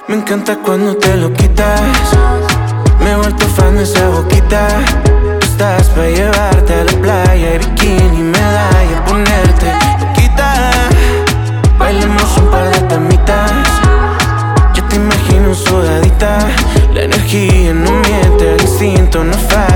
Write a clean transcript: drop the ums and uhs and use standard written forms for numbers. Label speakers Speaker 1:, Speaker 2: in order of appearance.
Speaker 1: Me encanta cuando te lo quitas. Me he vuelto fan de esa boquita. Estás pa' llevarte a la playa y bikini, medalla, ponerte loquita. Bailemos un par de tamitas. Yo te imagino sudadita. La energía no miente, el instinto no falla.